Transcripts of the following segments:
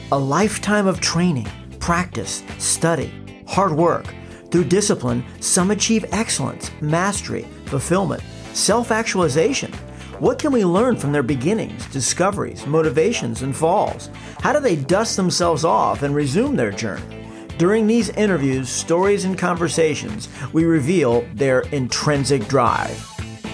A lifetime of training, practice, study, hard work. Through discipline, some achieve excellence, mastery, fulfillment, self-actualization. What can we learn from their beginnings, discoveries, motivations, and falls? How do they dust themselves off and resume their journey? During these interviews, stories, and conversations, we reveal their intrinsic drive.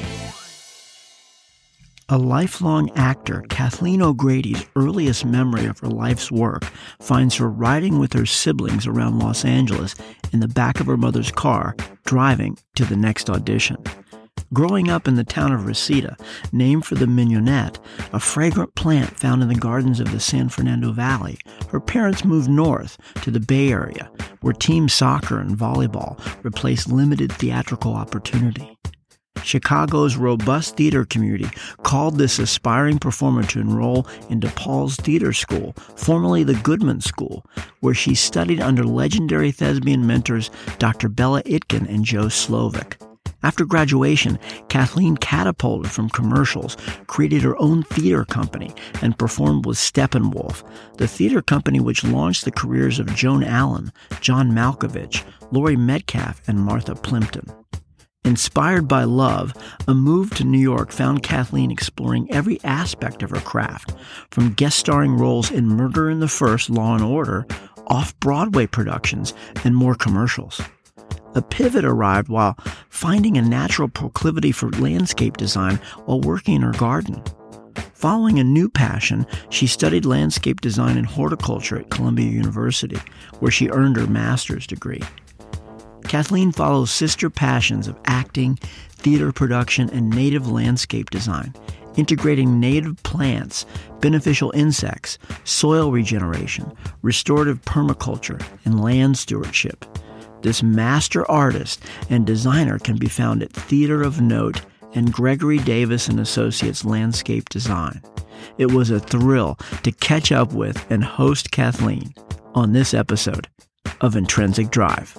A lifelong actor, Kathleen O'Grady's earliest memory of her life's work finds her riding with her siblings around Los Angeles in the back of her mother's car, driving to the next audition. Growing up in the town of Reseda, named for the mignonette, a fragrant plant found in the gardens of the San Fernando Valley, her parents moved north to the Bay Area, where team soccer and volleyball replaced limited theatrical opportunity. Chicago's robust theater community called this aspiring performer to enroll in DePaul's Theater School, formerly the Goodman School, where she studied under legendary thespian mentors Dr. Bella Itkin and Joe Slovic. After graduation, Kathleen catapulted from commercials, created her own theater company, and performed with Steppenwolf, the theater company which launched the careers of Joan Allen, John Malkovich, Laurie Metcalf, and Martha Plimpton. Inspired by love, a move to New York found Kathleen exploring every aspect of her craft, from guest starring roles in Murder in the First, Law & Order, off-Broadway productions, and more commercials. A pivot arrived while finding a natural proclivity for landscape design while working in her garden. Following a new passion, she studied landscape design and horticulture at Columbia University, where she earned her master's degree. Kathleen follows sister passions of acting, theater production, and native landscape design, integrating native plants, beneficial insects, soil regeneration, restorative permaculture, and land stewardship. This master artist and designer can be found at Theater of Note and Gregory Davis and Associates Landscape Design. It was a thrill to catch up with and host Kathleen on this episode of Intrinsic Drive.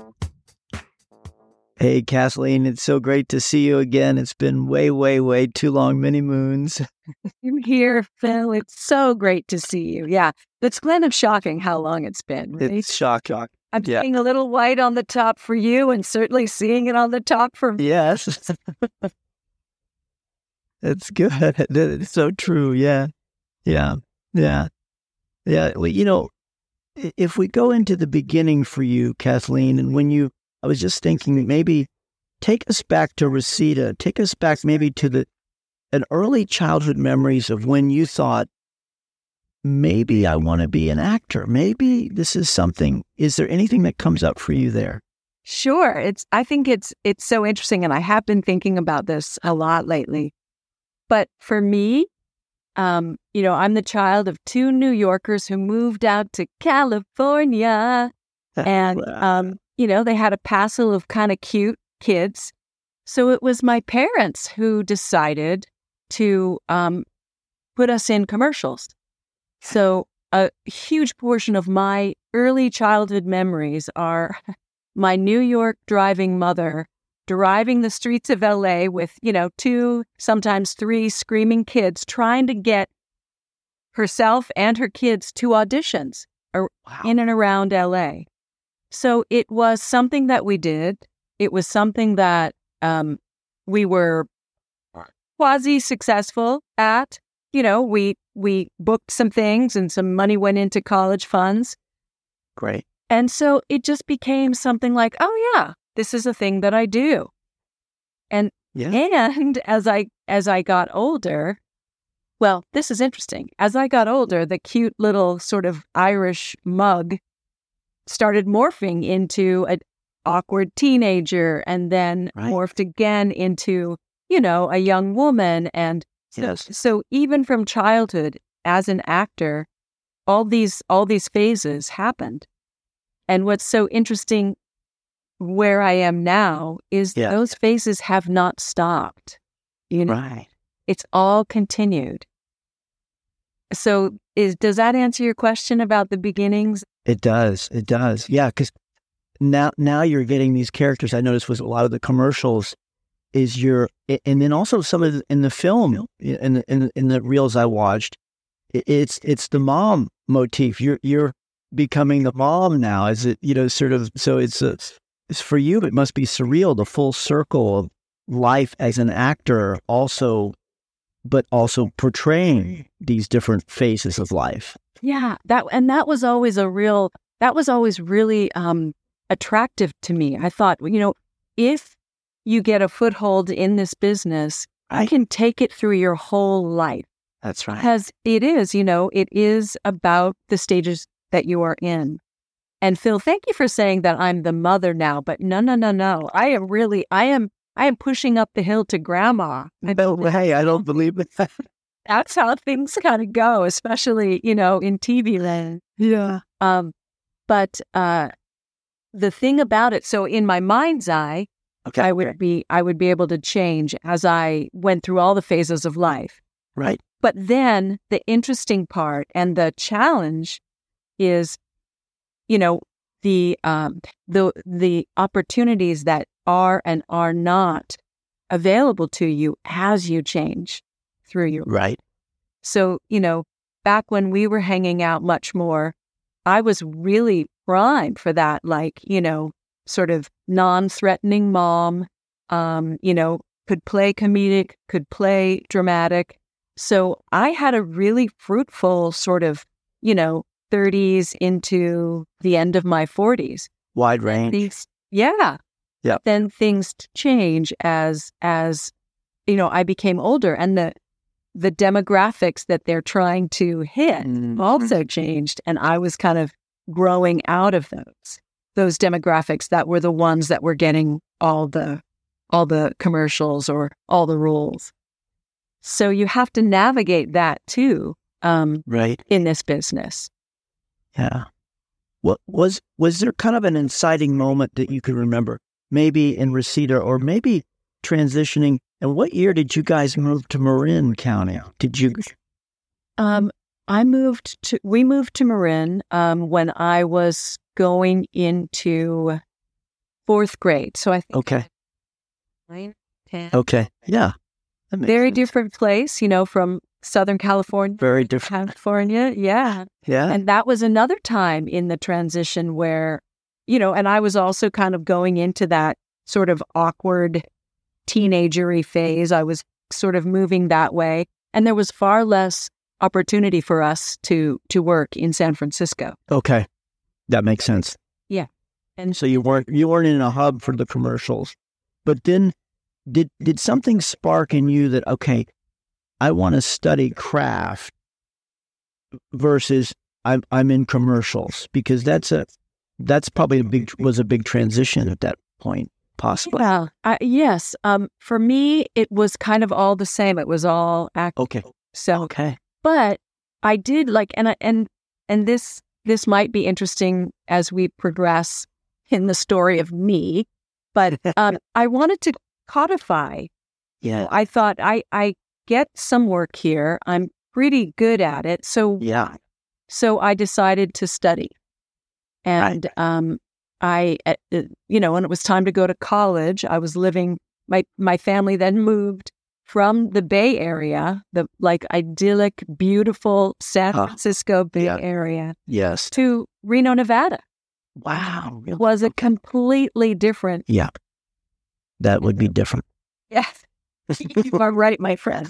Hey, Kathleen, it's so great to see you again. It's been way too long, many moons. I'm here, Phil. It's so great to see you. Yeah, it's kind of shocking how long it's been, right? It's shock. I'm seeing a little white on the top for you and certainly seeing it on the top for me. Yes. It's good. It's so true. Yeah. Well, if we go into the beginning for you, Kathleen, and I was just thinking maybe take us back to Reseda, take us back maybe to an early childhood memories of when you thought, maybe I want to be an actor. Maybe this is something. Is there anything that comes up for you there? Sure. I think it's so interesting, and I have been thinking about this a lot lately. But for me, I'm the child of two New Yorkers who moved out to California, and they had a passel of kind of cute kids. So it was my parents who decided to put us in commercials. So a huge portion of my early childhood memories are my New York driving mother driving the streets of LA with, 2, sometimes 3 screaming kids trying to get herself and her kids to auditions in and around LA. So it was something that we did. It was something that we were quasi-successful at. We booked some things and some money went into college funds. Great. And so it just became something like, oh yeah, this is a thing that I do. And as I got older, well, this is interesting. As I got older, the cute little sort of Irish mug started morphing into an awkward teenager and then morphed again into, a young woman. And so even from childhood as an actor, all these phases happened. And what's so interesting where I am now is those phases have not stopped. Right. It's all continued. So does that answer your question about the beginnings? It does. Yeah, because now you're getting these characters. I noticed with a lot of the commercials and then also some of in the film, in the reels I watched, it's the mom motif. You're becoming the mom now. Is it, sort of, so it's for you, it must be surreal, the full circle of life as an actor but also portraying these different phases of life. Yeah, that was always really attractive to me. I thought, if you get a foothold in this business, I can take it through your whole life. That's right. Because it is about the stages that you are in. And Phil, thank you for saying that I'm the mother now, but no. I am pushing up the hill to grandma. No way, I don't believe it. That's how things kind of go, especially, in TV land. Yeah. But the thing about it, so in my mind's eye, I would be able to change as I went through all the phases of life. Right. But then the interesting part and the challenge is, the opportunities that are and are not available to you as you change through your life. Right. So, back when we were hanging out much more, I was really primed for that, sort of non-threatening mom, could play comedic, could play dramatic. So I had a really fruitful sort of, 30s into the end of my 40s. Wide range. Yeah. Then things change as I became older, and the demographics that they're trying to hit also changed, and I was kind of growing out of those demographics that were the ones that were getting all the commercials or all the roles. So you have to navigate that too, right, in this business. Yeah. What was there kind of an inciting moment that you could remember, maybe in Reseda or maybe transitioning? And what year did you guys move to Marin County? Did you? We moved to Marin when I was going into 4th grade. So I think. Okay. 9, 10. Okay. Yeah. Very different place, from Southern California. Very different. California, yeah. Yeah. And that was another time in the transition where, and I was also kind of going into that sort of awkward teenagery phase. I was sort of moving that way. And there was far less opportunity for us to work in San Francisco. Okay. That makes sense. Yeah. And so you weren't in a hub for the commercials. But then did something spark in you that, okay, I want to study craft versus I'm in commercials? Because that's probably was a big transition at that point, possibly. Well, yes. For me, it was kind of all the same. It was all acting. Okay. So, okay. But I did and this might be interesting as we progress in the story of me, but I wanted to codify. Yeah. I thought I get some work here. I'm pretty good at it. So yeah. So I decided to study. And when it was time to go to college, I was living, my family then moved from the Bay Area, the idyllic, beautiful San Francisco Bay Area, yes, to Reno, Nevada. Wow. It was a completely different. Yeah. That would be different. Yes. You are right, my friend.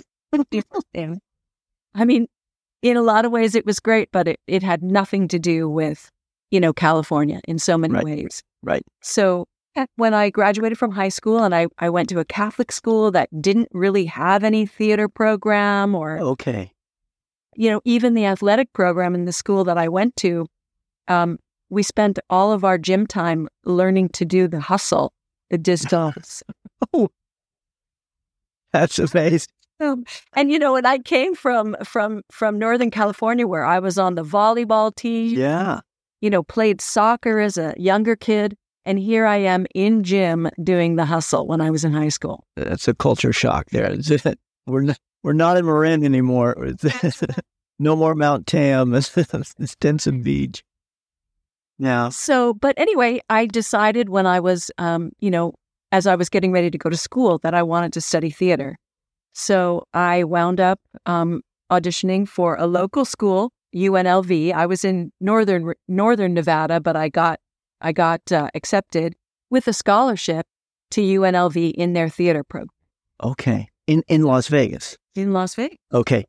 I mean, in a lot of ways it was great, but it had nothing to do with, California in so many ways. Right. So when I graduated from high school and I went to a Catholic school that didn't really have any theater program or, even the athletic program in the school that I went to, we spent all of our gym time learning to do the hustle, the distance. Oh, that's amazing. And and I came from Northern California where I was on the volleyball team. Yeah. Played soccer as a younger kid. And here I am in gym doing the hustle when I was in high school. That's a culture shock there. We're not in Marin anymore. No more Mount Tam. It's Denson Beach. Yeah. So, but anyway, I decided when I was, as I was getting ready to go to school that I wanted to study theater. So I wound up auditioning for a local school, UNLV. I was in northern Nevada, but I got accepted with a scholarship to UNLV in their theater program. Okay. In Las Vegas. In Las Vegas. Okay.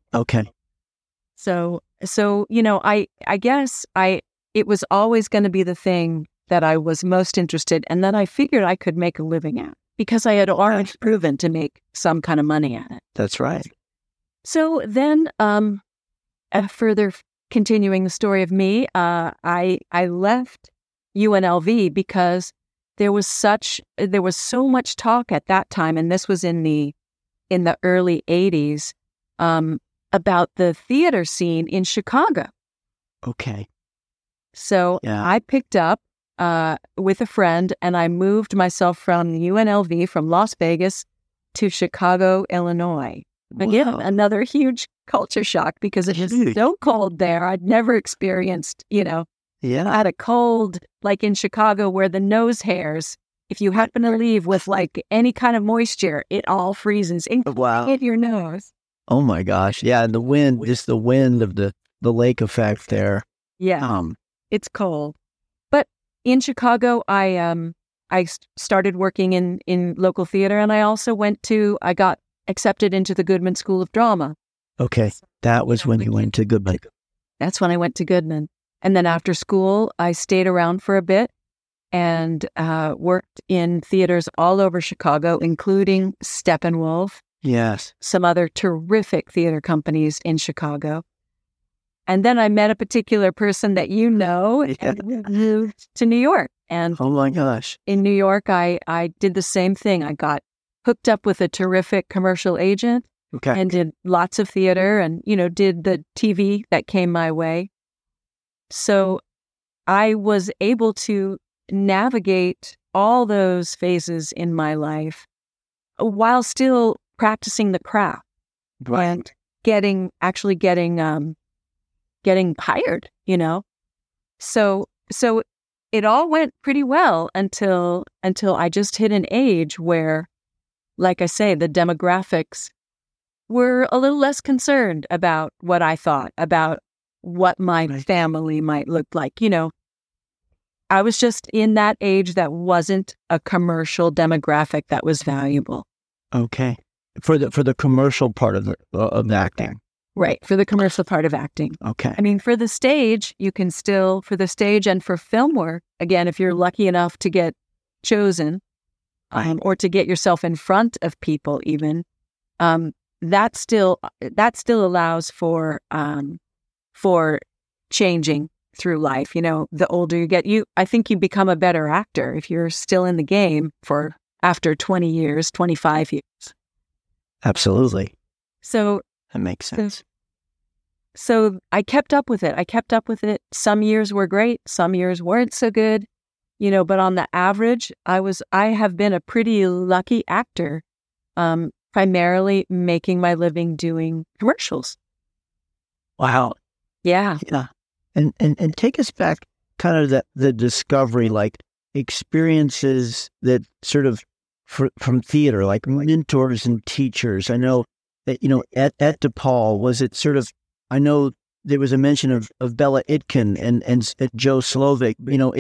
So I guess it was always going to be the thing that I was most interested in, and that I figured I could make a living at, because I had already proven to make some kind of money at it. That's right. So then, further continuing the story of me, I left UNLV because there was so much talk at that time, and this was in the early 80s, about the theater scene in Chicago. Okay. So I picked up with a friend, and I moved myself from UNLV, from Las Vegas, to Chicago, Illinois. Again, another huge culture shock, because it was so cold there. I'd never experienced, I had a cold like in Chicago, where the nose hairs, if you happen to leave with like any kind of moisture, it all freezes in your nose. Oh my gosh. Yeah. And the wind, just the wind of the lake effect there. Yeah. It's cold. But in Chicago, I started working in local theater, and I also I got accepted into the Goodman School of Drama. Okay. That was when you went to Goodman. That's when I went to Goodman. And then after school, I stayed around for a bit and worked in theaters all over Chicago, including Steppenwolf. Yes. Some other terrific theater companies in Chicago. And then I met a particular person that and moved to New York. And oh my gosh. In New York, I did the same thing. I got hooked up with a terrific commercial agent and did lots of theater and, did the TV that came my way. So I was able to navigate all those phases in my life while still practicing the craft and getting hired, So it all went pretty well until I just hit an age where, like I say, the demographics were a little less concerned about what I thought, about what my family might look like. I was just in that age that wasn't a commercial demographic that was valuable. Okay. For the commercial part of acting. Right. For the commercial part of acting. Okay. I mean, for the stage, you can still, for the stage and for film work, again, if you're lucky enough to get chosen or to get yourself in front of people even, that still allows for changing through life. The older you get, I think you become a better actor if you're still in the game after 20 years, 25 years. Absolutely. So that makes sense. So I kept up with it. Some years were great. Some years weren't so good, but on the average, I have been a pretty lucky actor, primarily making my living doing commercials. Wow. Yeah. Yeah. And take us back kind of the discovery, like experiences that sort of from theater, like mentors and teachers. I know that, at DePaul, was it sort of, I know there was a mention of Bella Itkin and Joe Slovic,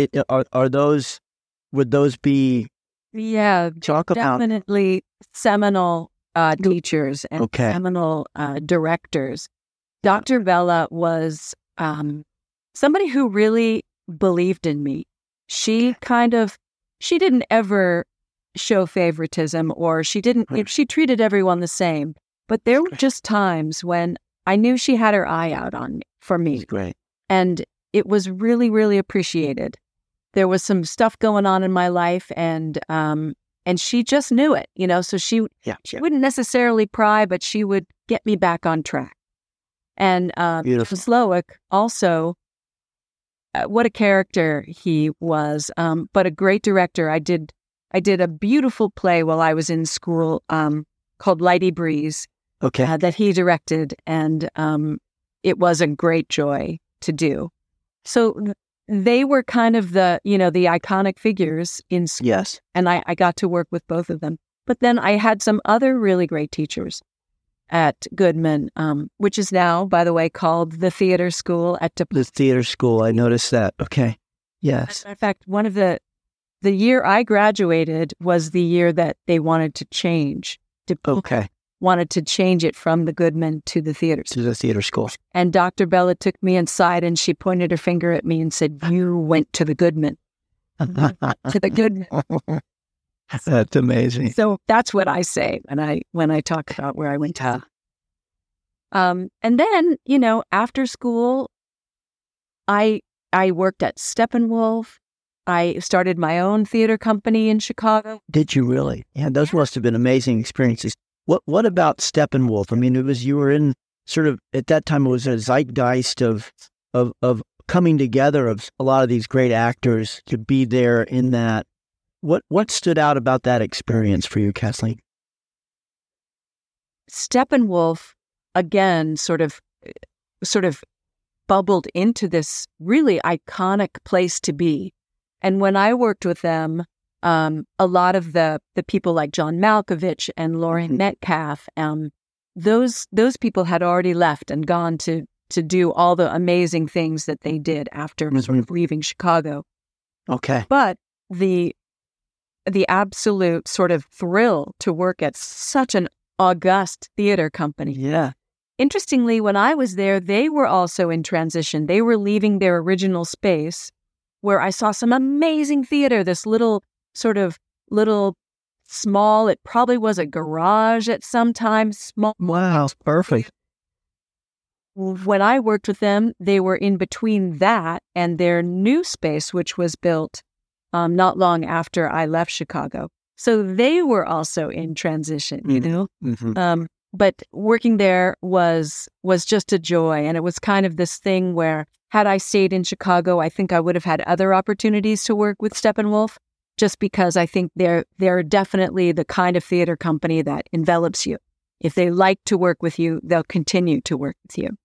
would those be? Yeah, definitely seminal teachers and seminal directors. Dr. Bella was somebody who really believed in me. She didn't ever show favoritism, or she treated everyone the same. But there were just times when I knew she had her eye out for me. That's great. And it was really, really appreciated. There was some stuff going on in my life, and she just knew it, so she wouldn't necessarily pry, but she would get me back on track. And Slowick also, what a character he was, but a great director. I did a beautiful play while I was in school called Lighty Breeze that he directed, and it was a great joy to do. So they were kind of the iconic figures in school, yes, and I got to work with both of them. But then I had some other really great teachers. at Goodman, which is now, by the way, called the Theater School at DePaul. The theater school, I noticed that. Okay. Yes. In fact, one of the year I graduated was the year that they wanted to change. Okay. Wanted to change it from the Goodman to the theater To the theater school. And Dr. Bella took me inside and she pointed her finger at me and said, "You went to the Goodman." To the Goodman. That's amazing. So that's what I say when I talk about where I went to. And then, after school, I worked at Steppenwolf. I started my own theater company in Chicago. Did you really? Yeah, those must have been amazing experiences. What about Steppenwolf? I mean, you were in sort of, at that time, it was a zeitgeist of coming together of a lot of these great actors to be there in that. What stood out about that experience for you, Kathleen? Steppenwolf, again, sort of bubbled into this really iconic place to be. And when I worked with them, a lot of the people like John Malkovich and Lauren Metcalf, those people had already left and gone to do all the amazing things that they did after sort of leaving Chicago. Okay. But the absolute sort of thrill to work at such an august theater company. Yeah. Interestingly, when I was there, they were also in transition. They were leaving their original space where I saw some amazing theater, this little small, it probably was a garage at some time, small. Wow, perfect. When I worked with them, they were in between that and their new space, which was built not long after I left Chicago. So they were also in transition, Mm-hmm. But working there was just a joy. And it was kind of this thing where had I stayed in Chicago, I think I would have had other opportunities to work with Steppenwolf, just because I think they're definitely the kind of theater company that envelops you. If they like to work with you, they'll continue to work with you.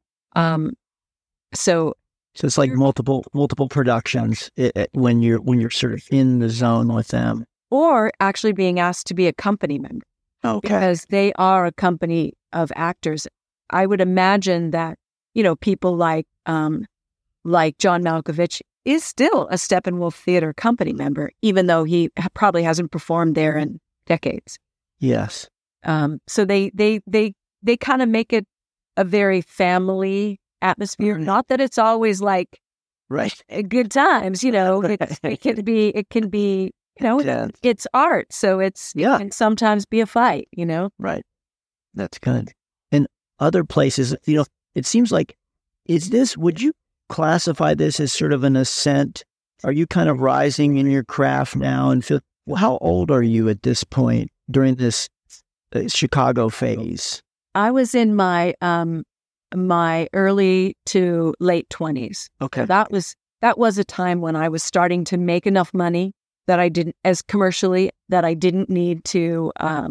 So it's like multiple productions when you're sort of in the zone with them, or actually being asked to be a company member. Okay. Because they are a company of actors. I would imagine that people like John Malkovich is still a Steppenwolf Theater company member, even though he probably hasn't performed there in decades. Yes. So they kind of make it a very family atmosphere. Not that it's always like right good times, it can be it's art, so it can sometimes be a fight, Right. That's good. And other places, it seems like, would you classify this as sort of an ascent? Are you kind of rising in your craft now and how old are you at this point during this Chicago phase? I was in my my early to late 20s. Okay. That was a time when I was starting to make enough money that I didn't, as commercially, that I didn't need to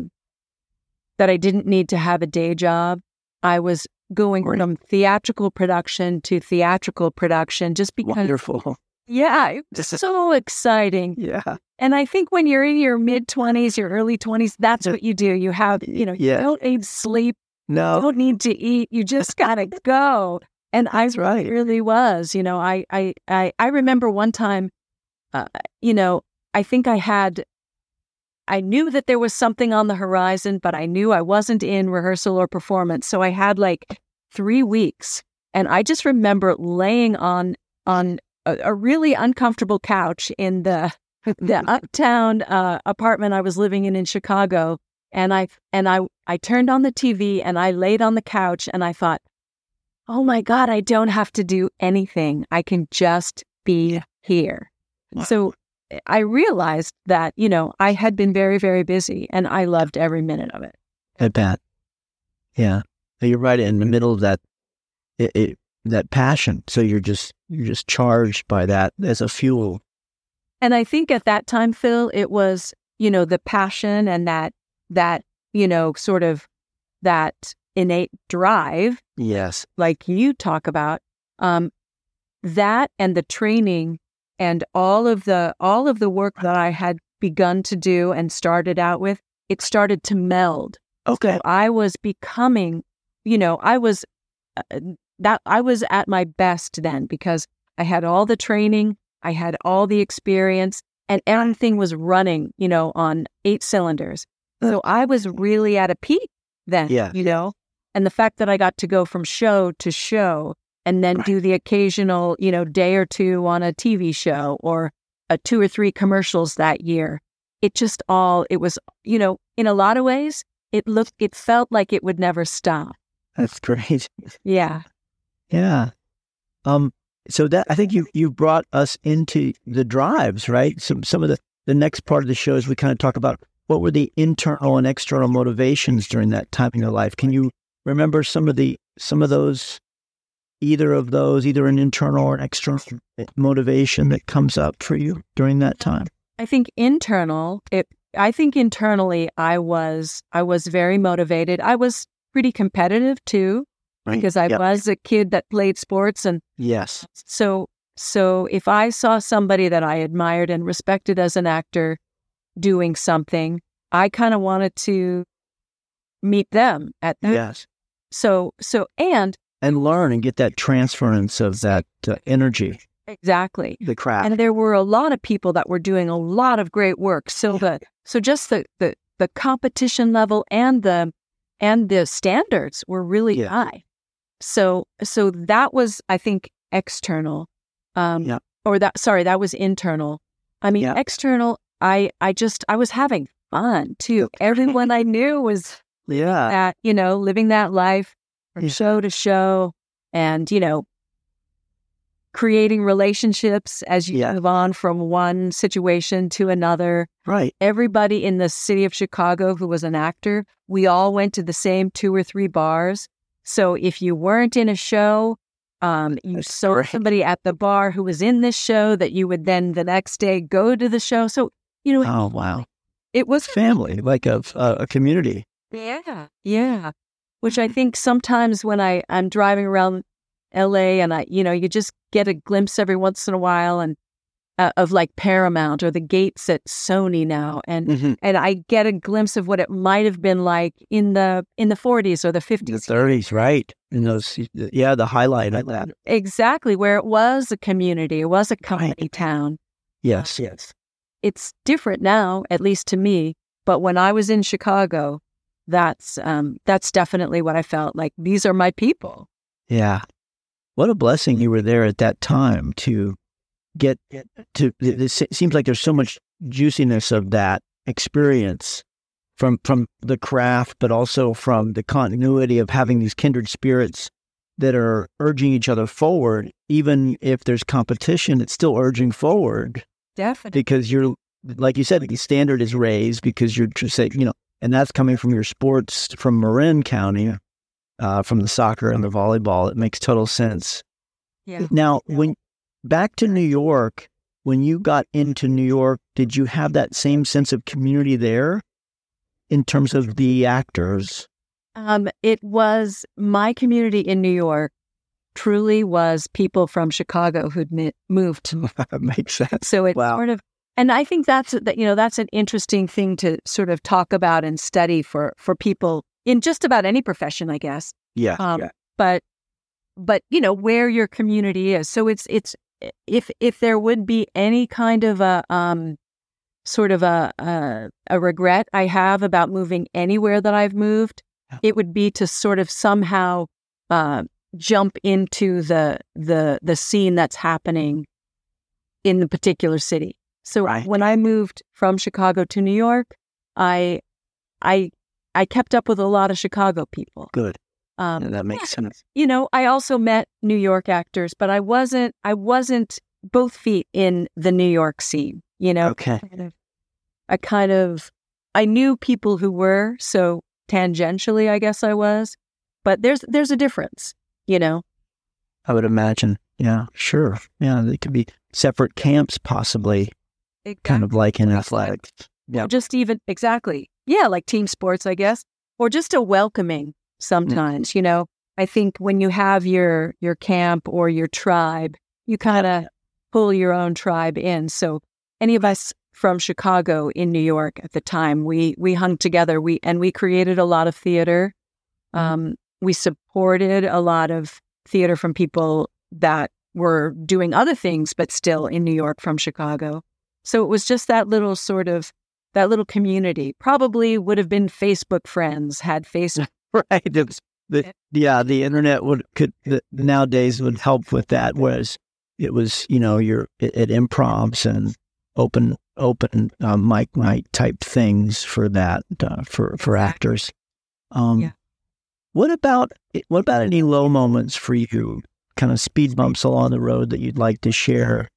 have a day job. I was going from theatrical production to theatrical production just because. Wonderful. Yeah, it was so exciting. Yeah. And I think when you're in your mid-20s, your early 20s, that's what you do. You have, you don't need sleep. No. You don't need to eat. You just gotta go. And That's right. really was. I remember one time, I think I knew that there was something on the horizon, but I knew I wasn't in rehearsal or performance. So I had like 3 weeks. And I just remember laying on a really uncomfortable couch in the uptown apartment I was living in Chicago. And I turned on the TV and I laid on the couch and I thought, oh my God, I don't have to do anything. I can just be here. Wow. So I realized that, I had been very, very busy and I loved every minute of it. I bet. Yeah. You're right in the middle of that, that passion. So you're just charged by that as a fuel. And I think at that time, Phil, it was, the passion and that, sort of that innate drive. Yes. Like you talk about, that and the training and all of the work that I had begun to do and started out with, it started to meld. Okay. So I was becoming, I was at my best then because I had all the training, I had all the experience, and everything was running, on 8 cylinders. So I was really at a peak then, and the fact that I got to go from show to show and then do the occasional, day or two on a TV show or 2 or 3 commercials that year. It was, in a lot of ways, it felt like it would never stop. That's great. Yeah. Yeah. So that, I think you brought us into the drives, right? Some of the next part of the show is we kind of talk about what were the internal and external motivations during that time in your life. Can you remember some of those, either an internal or an external motivation that comes up for you during that time? I think internally I was very motivated. I was pretty competitive too, right, because I was a kid that played sports, and yes. So if I saw somebody that I admired and respected as an actor doing something, I kind of wanted to meet them at that. Yes. And learn and get that transference of that energy. Exactly. The craft. And there were a lot of people that were doing a lot of great work. So just the competition level and the standards were really high. So that was, I think, external. That was internal. I mean, external, I was having fun too. Everyone I knew was living that life from show to show, and creating relationships as you move on from one situation to another. Right. Everybody in the city of Chicago who was an actor, we all went to the same 2 or 3 bars. So if you weren't in a show, you saw somebody at the bar who was in this show that you would then the next day go to the show. So, oh, wow. It was family, like a community. Yeah. Yeah. Which I think sometimes when I'm driving around LA and you just get a glimpse every once in a while and of like Paramount or the gates at Sony now, and I get a glimpse of what it might have been like in the 40s or the 50s, the 30s, right? In those, the highlight of that. Exactly, where it was a community, it was a company town. Yes. It's different now, at least to me. But when I was in Chicago, that's definitely what I felt like. These are my people. Yeah. What a blessing you were there at that time to get to. It seems like there's so much juiciness of that experience from the craft, but also from the continuity of having these kindred spirits that are urging each other forward. Even if there's competition, it's still urging forward. Definitely. Because you're, like you said, the standard is raised because you're just saying, and that's coming from your sports from Marin County. From the soccer and the volleyball, it makes total sense. Yeah. Now, when back to New York, when you got into New York, did you have that same sense of community there in terms of the actors? It was my community in New York. Truly was people from Chicago who'd moved. That makes sense. So it's sort of, and I think that's an interesting thing to sort of talk about and study for people in just about any profession, I guess. Yeah. But where your community is. So it's if there would be any kind of a sort of a regret I have about moving anywhere that I've moved, it would be to sort of somehow jump into the scene that's happening in the particular city. So when I moved from Chicago to New York, I kept up with a lot of Chicago people. Good. That makes sense. I also met New York actors, but I wasn't both feet in the New York scene, Okay. I knew people who were, so tangentially, I guess I was, but there's a difference, I would imagine. Yeah, sure. Yeah, they could be separate camps, possibly. Exactly. Kind of like in athletics. Yeah. Just even, exactly. Yeah, like team sports, I guess, or just a welcoming sometimes, I think when you have your camp or your tribe, you kind of pull your own tribe in. So any of us from Chicago in New York at the time. We hung together. We created a lot of theater. We supported a lot of theater from people that were doing other things, but still in New York from Chicago. So it was just that little community. Probably would have been Facebook friends, had Facebook. Right. The internet nowadays would help with that. Whereas it was, you're at improvs and open mic night type things for that, for actors. What about any low moments for you? Kind of speed bumps along the road that you'd like to share?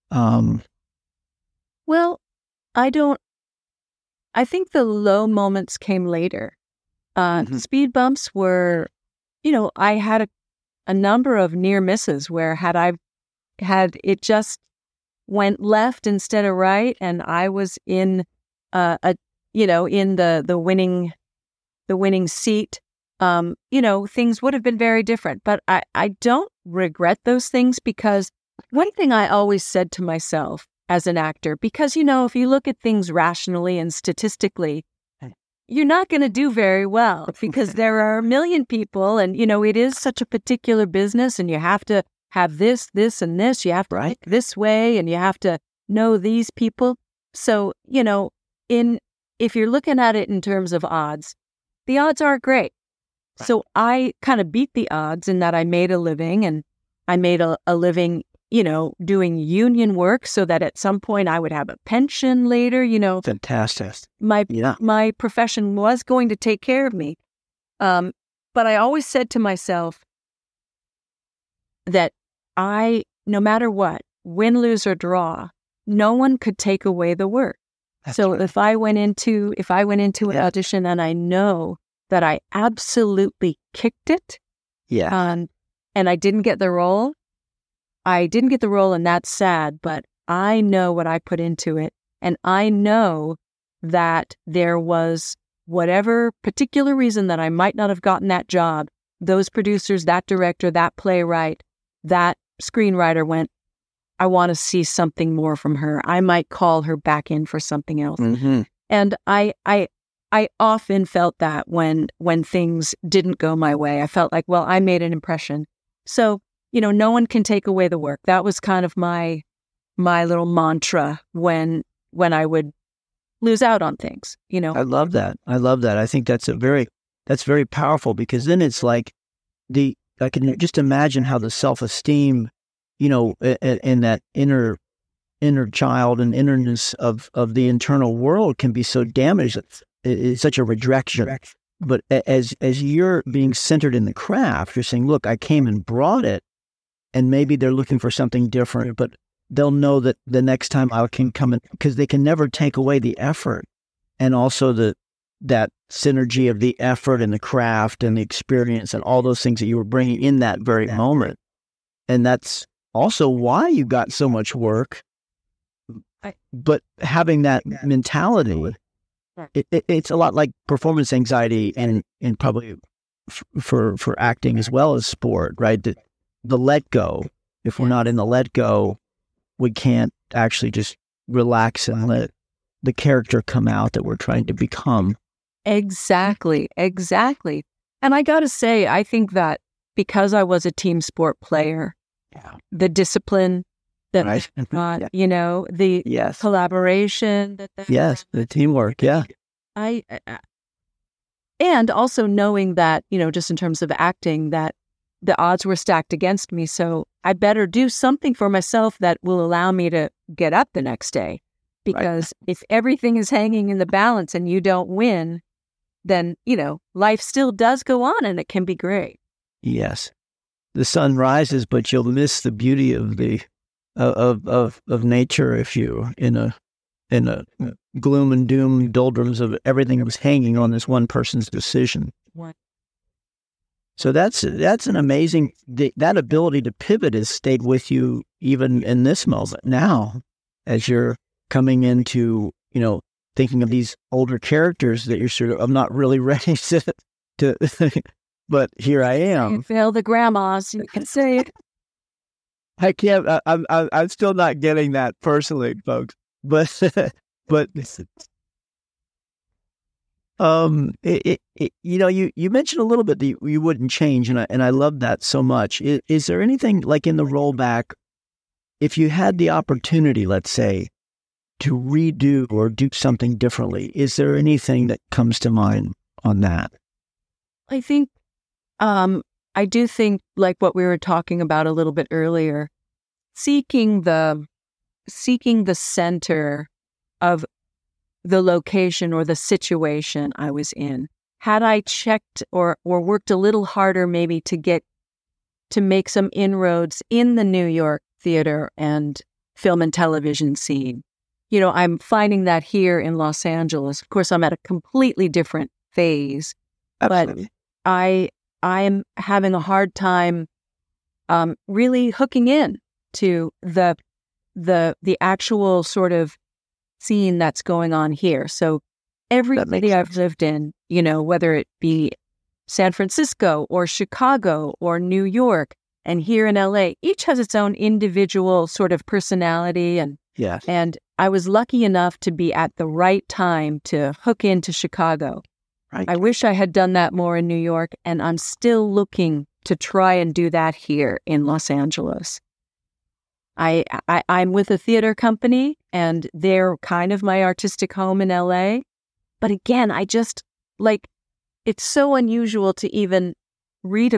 Well, I think the low moments came later. Speed bumps were, I had a number of near misses where had it just went left instead of right, and I was in in the winning seat. Things would have been very different, but I don't regret those things, because one thing I always said to myself as an actor, because, if you look at things rationally and statistically, you're not going to do very well, because there are a million people, and, it is such a particular business, and you have to have this, and this, you have to think this way, and you have to know these people. So, if you're looking at it in terms of odds, the odds aren't great. So I kind of beat the odds in that I made a living, and I made a living, doing union work, so that at some point I would have a pension later, Fantastic. My profession was going to take care of me. But I always said to myself that no matter what, win, lose, or draw, no one could take away the work. If I went into an audition and I know that I absolutely kicked it, and I didn't get the role, and that's sad, but I know what I put into it, and I know that there was whatever particular reason that I might not have gotten that job. Those producers, that director, that playwright, that screenwriter went, I want to see something more from her. I might call her back in for something else. Mm-hmm. And I often felt that when things didn't go my way. I felt like, well, I made an impression. So, no one can take away the work. That was kind of my little mantra when I would lose out on things, I love that. I think that's very powerful, because then it's like I can just imagine how the self-esteem, and that inner child and innerness of the internal world can be so damaged. It's such a rejection. But as you're being centered in the craft, you're saying, look, I came and brought it, and maybe they're looking for something different, but they'll know that the next time I can come in, because they can never take away the effort, and also that synergy of the effort and the craft and the experience and all those things that you were bringing in that very moment. And that's also why you got so much work. But having that mentality, it's a lot like performance anxiety, and probably for acting as well as sport, right? The let go. If we're not in the let go, we can't actually just relax and let the character come out that we're trying to become. Exactly. And I got to say, I think that because I was a team sport player, the discipline that the collaboration, the teamwork, and also knowing that, just in terms of acting, that the odds were stacked against me. So I better do something for myself that will allow me to get up the next day. Because if everything is hanging in the balance and you don't win, then, life still does go on, and it can be great. Yes. The sun rises, but you'll miss the beauty of of nature if you in a gloom and doom doldrums of everything that was hanging on this one person's decision. So that's an amazing, that ability to pivot has stayed with you even in this moment now, as you're coming into, thinking of these older characters that you're sort of, I'm not really ready to but here I am. Fail the grandmas, you can say it. I can't, I'm still not getting that personally, folks, but But you mentioned a little bit that you wouldn't change, and I love that so much. Is there anything like in the rollback, if you had the opportunity, let's say, to redo or do something differently, is there anything that comes to mind on that? I think, I do think, like what we were talking about a little bit earlier, seeking the center of the location or the situation I was in. Had I checked or worked a little harder maybe to make some inroads in the New York theater and film and television scene. I'm finding that here in Los Angeles. Of course, I'm at a completely different phase. Absolutely. But I am having a hard time really hooking in to the actual sort of scene that's going on here. So every city I've lived in, whether it be San Francisco or Chicago or New York and here in LA, each has its own individual sort of personality. And I was lucky enough to be at the right time to hook into Chicago. Right. I wish I had done that more in New York, and I'm still looking to try and do that here in Los Angeles. I'm with a theater company, and they're kind of my artistic home in LA. But again, I just, it's so unusual to even read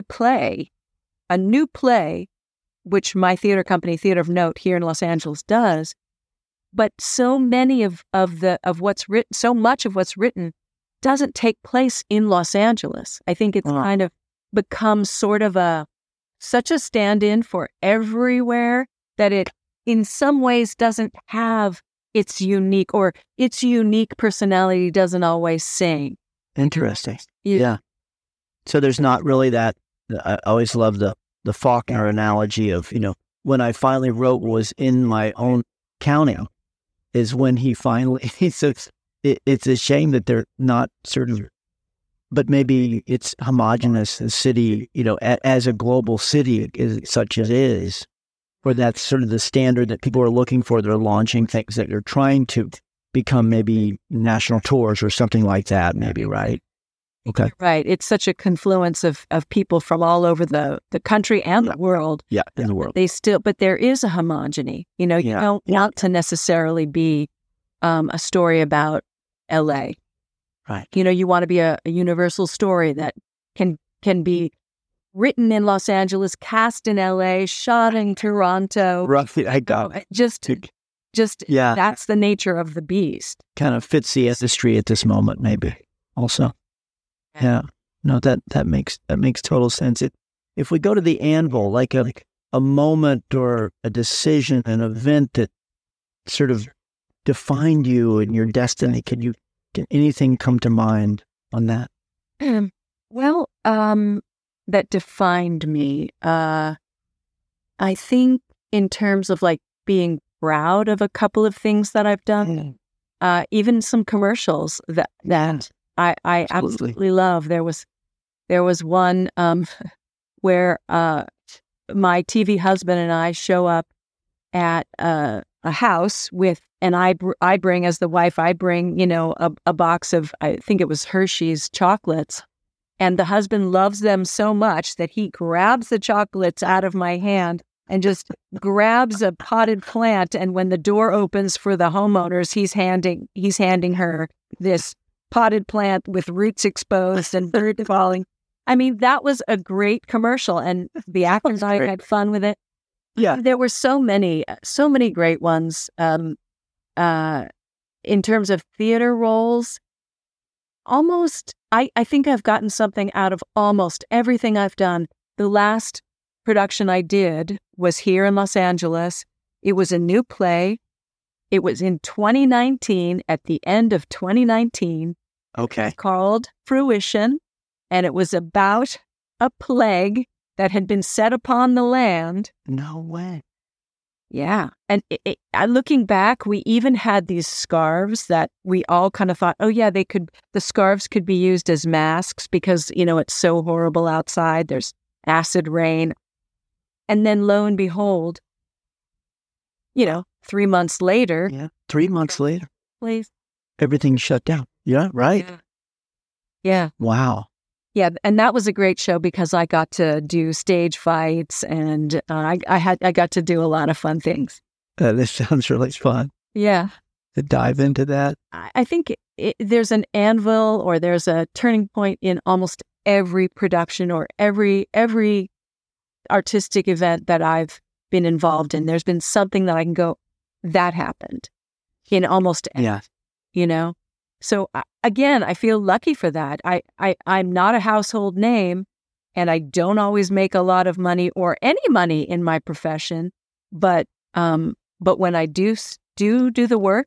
a new play, which my theater company, Theater of Note, here in Los Angeles does. But so many of what's written, so much of what's written doesn't take place in Los Angeles. I think it's kind of become sort of such a stand-in for everywhere that it in some ways doesn't have its unique personality doesn't always sing. Interesting. Yeah. So there's not really that. I always love the Faulkner analogy of, when I finally wrote what was in my own county is when he finally, so it's a shame that they're not certain, but maybe it's homogenous, the city, as a global city such as it is, where that's sort of the standard that people are looking for. They're launching things that they're trying to become maybe national tours or something like that, maybe, right? Okay. Right. It's such a confluence of people from all over the country and the world. Yeah, in the world. But there is a homogeny. You don't want to necessarily be a story about LA. Right. You want to be a universal story that can be written in Los Angeles, cast in LA, shot in Toronto. Roughly, I got it. Just that's the nature of the beast. Kind of fits the industry at this moment, maybe. Also. Yeah, no, that makes total sense. If we go to the anvil, like a moment or a decision, an event that sort of defined you and your destiny, can anything come to mind on that? Well, that defined me. I think in terms of being proud of a couple of things that I've done, even some commercials that I absolutely love. There was one where my TV husband and I show up at a house with, and I bring, as the wife, I bring, a box of, I think it was Hershey's chocolates. And the husband loves them so much that he grabs the chocolates out of my hand and just grabs a potted plant. And when the door opens for the homeowners, he's handing her this potted plant with roots exposed and dirt falling. I mean, that was a great commercial, and the actors and I had fun with it. Yeah, there were so many great ones. In terms of theater roles, I think I've gotten something out of almost everything I've done. The last production I did was here in Los Angeles. It was a new play. It was in 2019, at the end of 2019. Okay. It's called Fruition, and it was about a plague that had been set upon the land. No way. Yeah. And looking back, we even had these scarves that we all kind of thought, oh yeah, the scarves could be used as masks because, it's so horrible outside. There's acid rain. And then lo and behold, 3 months later. Yeah. 3 months later. place. Everything shut down. Yeah, right. Yeah. Wow. Yeah, and that was a great show because I got to do stage fights, and I got to do a lot of fun things. This sounds really fun. Yeah, to dive into that. I think there's an anvil, or there's a turning point in almost every production or every artistic event that I've been involved in. There's been something that I can go, that happened in almost every, you know. So again, I feel lucky for that. I'm not a household name, and I don't always make a lot of money or any money in my profession. But when I do the work,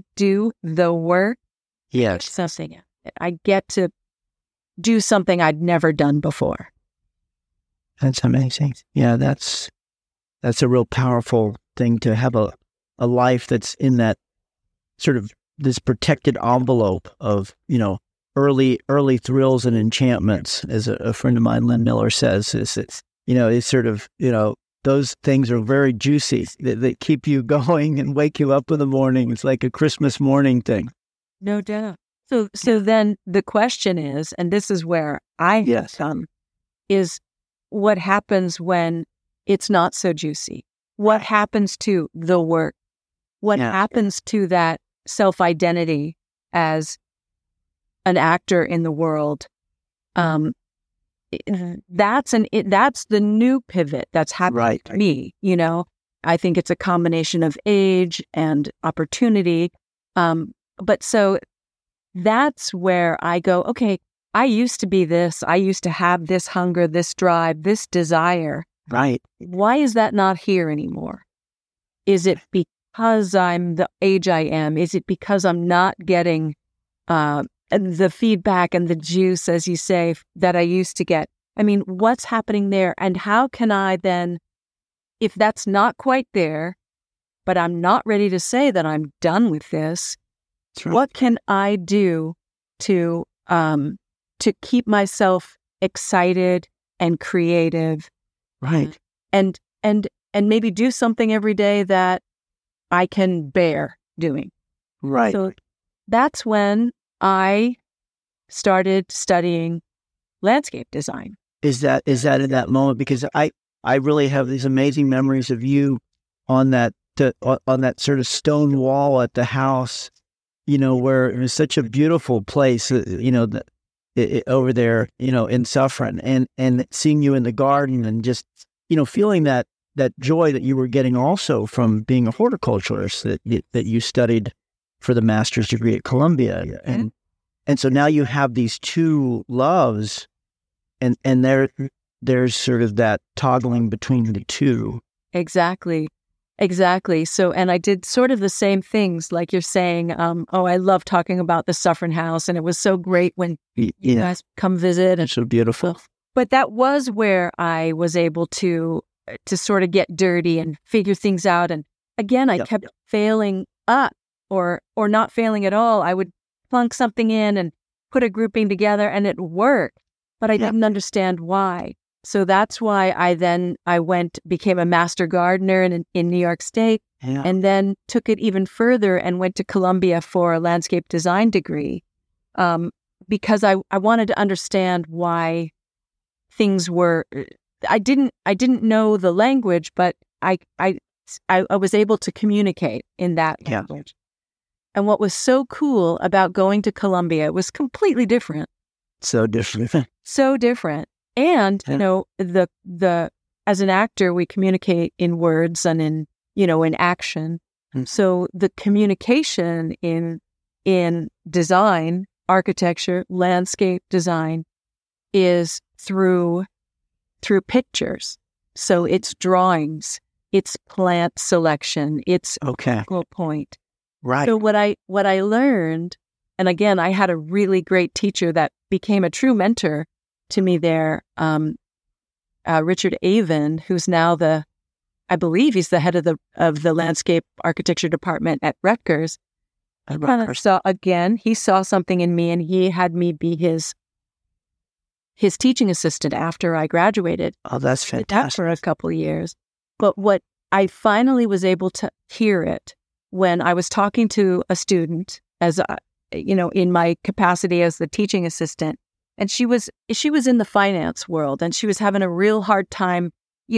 yes, something I get to do something I'd never done before. That's amazing. Yeah, that's a real powerful thing to have a life that's in that sort of this protected envelope of, early thrills and enchantments, as a friend of mine, Lynn Miller, says. It's sort of, those things are very juicy. They keep you going and wake you up in the morning. It's like a Christmas morning thing. No doubt. So then the question is, and this is where I come, is what happens when it's not so juicy? What happens to the work? What happens to that self-identity as an actor in the world? That's the new pivot that's happening to me. I think it's a combination of age and opportunity. But so that's where I go, okay, I used to be this. I used to have this hunger, this drive, this desire. Right. Why is that not here anymore? Is it because I'm the age I am? Is it because I'm not getting the feedback and the juice, as you say, that I used to get? I mean, what's happening there? And how can I then, if that's not quite there, but I'm not ready to say that I'm done with this, what can I do to keep myself excited and creative? Right. And maybe do something every day that I can bear doing. Right. So that's when I started studying landscape design. Is that in that moment? Because I really have these amazing memories of you on that sort of stone wall at the house, where it was such a beautiful place, over there, in Suffern, and seeing you in the garden and just, feeling that joy that you were getting also from being a horticulturist that you studied for the master's degree at Columbia. And so now you have these two loves, and there's sort of that toggling between the two. Exactly. So, and I did sort of the same things, like you're saying. I love talking about the Suffern House, and it was so great when you guys come visit. It's so beautiful. But that was where I was able to sort of get dirty and figure things out. And again, I kept failing up or not failing at all. I would plunk something in and put a grouping together, and it worked, but I didn't understand why. So that's why I became a master gardener in New York State, and then took it even further and went to Columbia for a landscape design degree, because I wanted to understand why things were. I didn't know the language, but I was able to communicate in that language. And what was so cool about going to Columbia, it was completely different. So different. So different. And, the as an actor, we communicate in words and in action. Mm-hmm. So the communication in design, architecture, landscape design is through pictures. So it's drawings, it's plant selection, it's focal point. Right. So what I learned, and again, I had a really great teacher that became a true mentor to me there, Richard Avon, who's now I believe he's the head of the landscape architecture department at Rutgers. He saw something in me, and he had me be his teaching assistant after I graduated. Oh, that's fantastic. For a couple of years. But what I finally was able to hear it when I was talking to a student in my capacity as the teaching assistant, and she was in the finance world, and she was having a real hard time,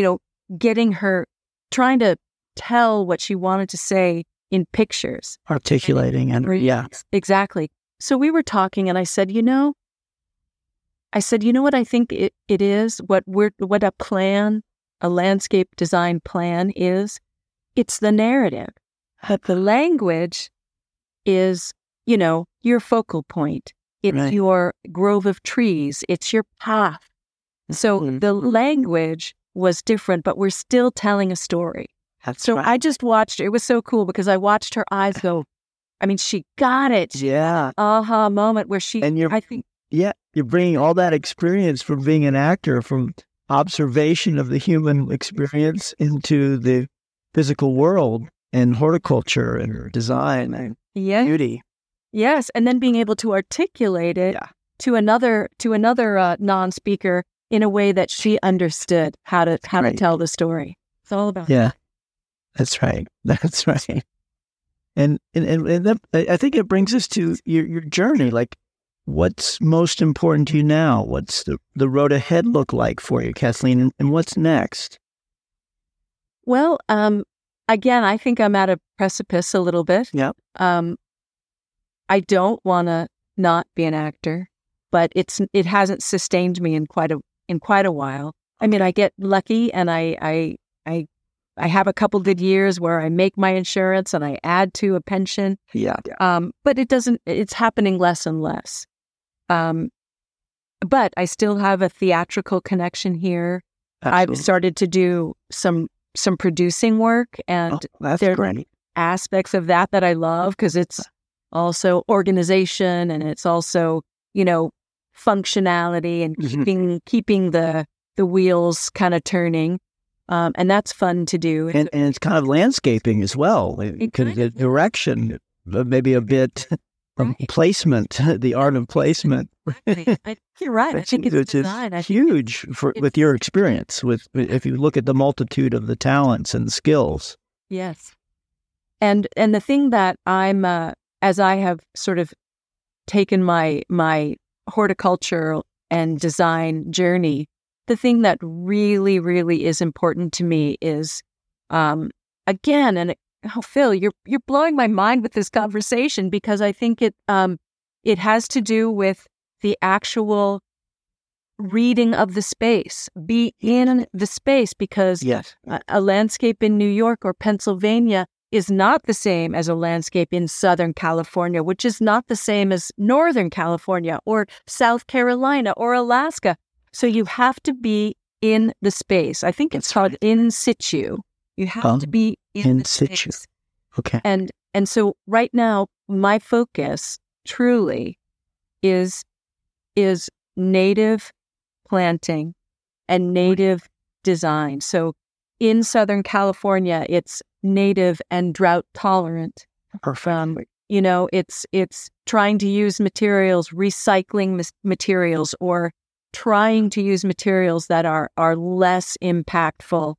trying to tell what she wanted to say in pictures. Articulating and yeah. Exactly. So we were talking and I said, you know what I think it is, what a landscape design plan is? It's the narrative. But the language is, your focal point. It's your grove of trees. It's your path. So the language was different, but we're still telling a story. I just watched her. It was so cool because I watched her eyes go. I mean, she got it. Yeah. Aha moment where you're bringing all that experience from being an actor, from observation of the human experience into the physical world and horticulture and design and beauty. Yes, and then being able to articulate it to another non-speaker in a way that she understood how to tell the story. It's all about that. That's right. That's right. And that, I think it brings us to your journey. Like, what's most important to you now? What's the road ahead look like for you, Kathleen? And what's next? Well, again, I think I'm at a precipice a little bit. Yep. I don't want to not be an actor, but it hasn't sustained me in quite a while. I mean, I get lucky, and I have a couple good years where I make my insurance and I add to a pension. Yeah. But it's happening less and less. But I still have a theatrical connection here. Absolutely. I've started to do some producing work, and there are aspects of that I love because it's also organization and it's also, functionality and keeping the wheels kind of turning. And that's fun to do. And it's kind of landscaping as well. It could get direction, maybe a bit from placement, the art of placement. Right. You're right. I think it's design. Huge with your experience, if you look at the multitude of the talents and the skills. Yes. And the thing that I'm, as I have sort of taken my horticulture and design journey, the thing that really, really is important to me is, again, Phil, you're blowing my mind with this conversation because I think it has to do with the actual reading of the space, be in the space, because a landscape in New York or Pennsylvania is not the same as a landscape in Southern California, which is not the same as Northern California or South Carolina or Alaska. So you have to be in the space. I think it's called in situ. You have to be in the situ. Space. Okay. And so right now, my focus truly is native planting and native design. So in Southern California, it's native and drought tolerant. Perfect. It's trying to use materials, recycling materials, or trying to use materials that are less impactful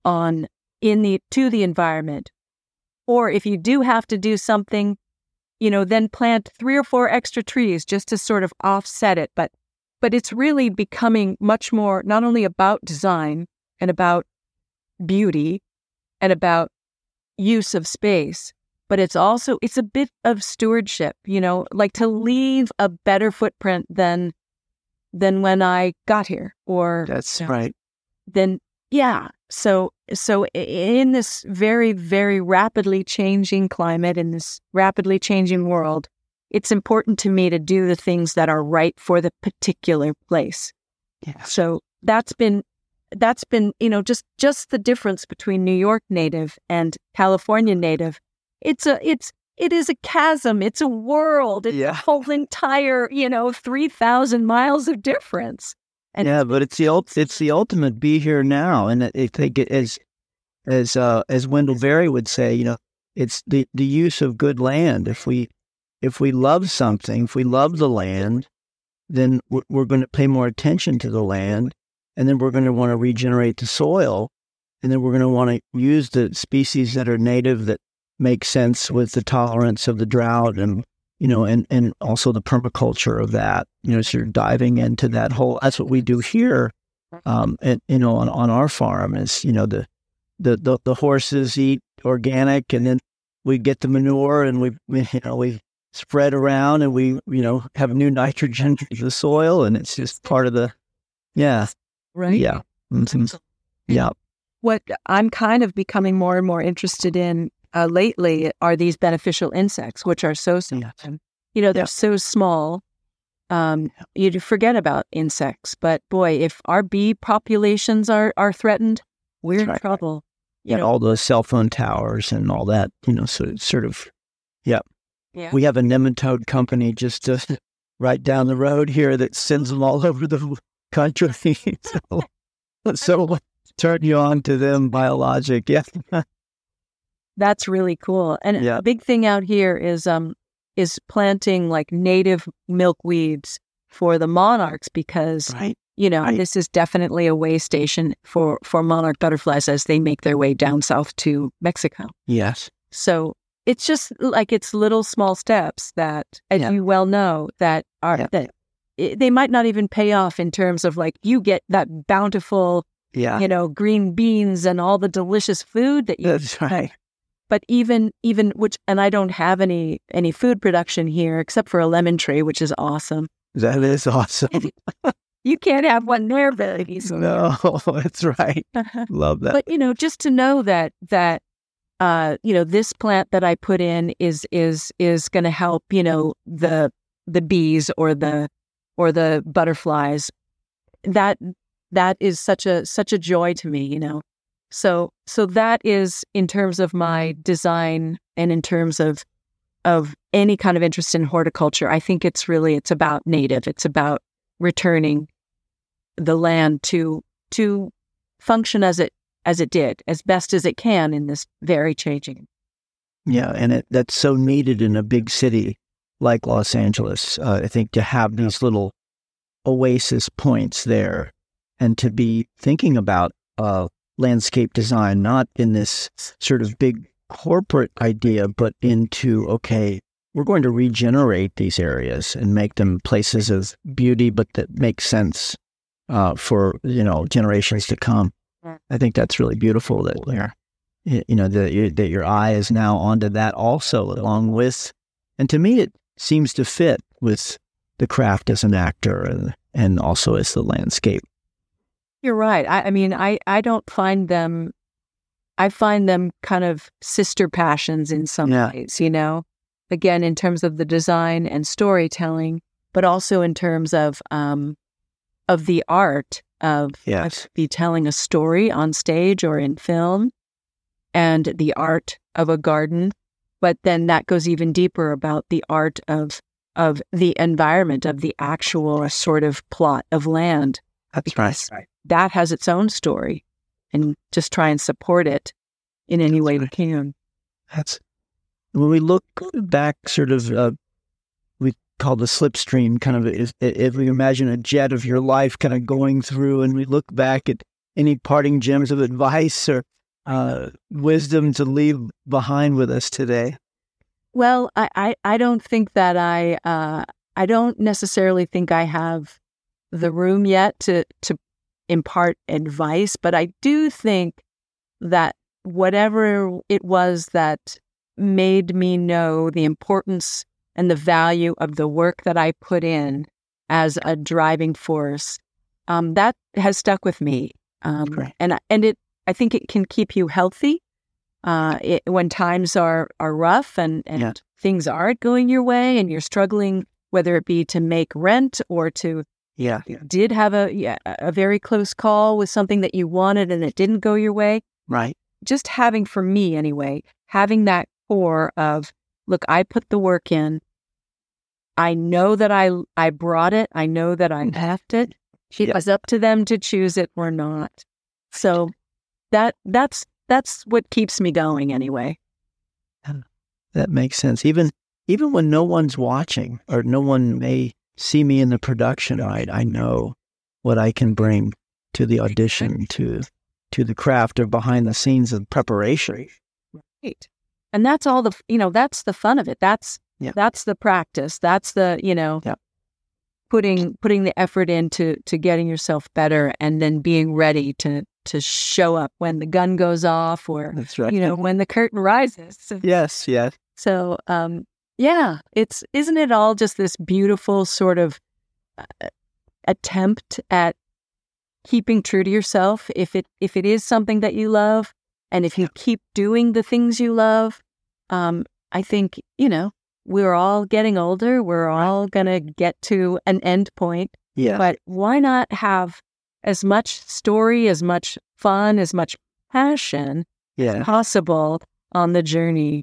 to the environment. Or if you do have to do something, then plant 3 or 4 extra trees just to sort of offset it. But it's really becoming much more not only about design and about beauty and about use of space, but it's a bit of stewardship, like to leave a better footprint than when I got here, or that's right. Then So in this very, very rapidly changing climate, in this rapidly changing world, it's important to me to do the things that are right for the particular place. Yeah. So that's been just the difference between New York native and California native. It is a chasm. It's a world. It's a whole entire 3,000 miles of difference. And but it's the ultimate be here now. And I think as Wendell Berry would say, it's the use of good land. If we love something, if we love the land, then we're going to pay more attention to the land, and then we're going to want to regenerate the soil, and then we're going to want to use the species that are native, that make sense with the tolerance of the drought and, and also the permaculture of that, so you're diving into that whole, that's what we do here. And, on our farm is, the horses eat organic, and then we get the manure and we spread around, and we, have new nitrogen in the soil, and it's just part of the, Right. Yeah. Mm-hmm. Yeah. What I'm kind of becoming more and more interested in lately are these beneficial insects, which are so simple. They're so small. You forget about insects, but boy, if our bee populations are threatened, we're in trouble. All those cell phone towers and all that, so sort of, yeah. We have a nematode company just right down the road here that sends them all over the country. So turn you on to them, Biologic. Yeah. That's really cool. And a big thing out here is planting like native milkweeds for the monarchs, because this is definitely a way station for monarch butterflies as they make their way down south to Mexico. Yes. So it's just like it's little small steps that, as you well know, that are that they might not even pay off in terms of like you get that bountiful, green beans and all the delicious food that you. That's right. But even which, and I don't have any food production here except for a lemon tree, which is awesome. That is awesome. You can't have one there very easily. No, that's right. Love that. But just to know that this plant that I put in is going to help the bees or the butterflies. That is such a joy to me. So that is in terms of my design and in terms of any kind of interest in horticulture. I think it's about native. It's about returning the land to function as it did, as best as it can in this very changing. Yeah, and that's so needed in a big city like Los Angeles. I think to have these little oasis points there, and to be thinking about landscape design, not in this sort of big corporate idea, but into, okay, we're going to regenerate these areas and make them places of beauty, but that make sense for, generations to come. I think that's really beautiful that that your eye is now onto that also, along with, and to me, it seems to fit with the craft as an actor and also as the landscape. You're right. I don't find them. I find them kind of sister passions in some ways. Again, in terms of the design and storytelling, but also in terms of the art of be telling a story on stage or in film, and the art of a garden. But then that goes even deeper about the art of the environment, of the actual sort of plot of land. That's right. That has its own story, and just try and support it in any way we can. That's when we look back, sort of, we call the slipstream, kind of, if we imagine a jet of your life kind of going through, and we look back at any parting gems of advice or wisdom to leave behind with us today. Well, I don't think that I don't necessarily think I have the room yet to impart advice, but I do think that whatever it was that made me know the importance and the value of the work that I put in as a driving force, that has stuck with me. And I think it can keep you healthy when times are rough and things aren't going your way and you're struggling, whether it be to make rent or to did have a very close call with something that you wanted and it didn't go your way. Right. Just having, for me anyway, having that core of, look, I put the work in. I know that I brought it. I know that I left it. It was up to them to choose it or not. So that's what keeps me going anyway. That makes sense. Even when no one's watching or no one may see me in the production, I know what I can bring to the audition, to the craft or behind the scenes of preparation. Right. And that's all that's the fun of it. That's the practice. That's the, putting the effort into getting yourself better, and then being ready to show up when the gun goes off, or that's right. When the curtain rises. Yes. So isn't it all just this beautiful sort of attempt at keeping true to yourself, if it is something that you love, and if you keep doing the things you love. I think, we're all getting older. We're all going to get to an end point. Yeah. But why not have as much story, as much fun, as much passion as possible on the journey?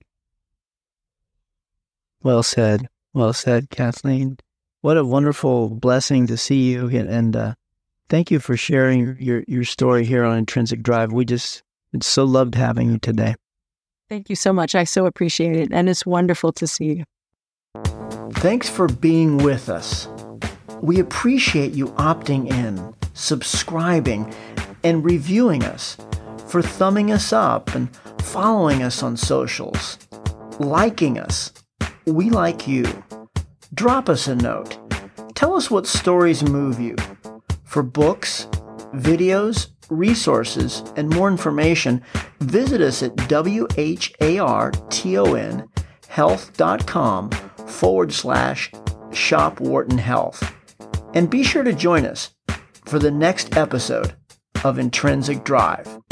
Well said, Kathleen. What a wonderful blessing to see you, and thank you for sharing your story here on Intrinsic Drive. It's so loved having you today. Thank you so much. I so appreciate it, and it's wonderful to see you. Thanks for being with us. We appreciate you opting in, subscribing, and reviewing us, for thumbing us up and following us on socials, liking us. We like you. Drop us a note. Tell us what stories move you. For books, videos, resources, and more information, visit us at whartonhealth.com/Shop Wharton Health. And be sure to join us for the next episode of Intrinsic Drive.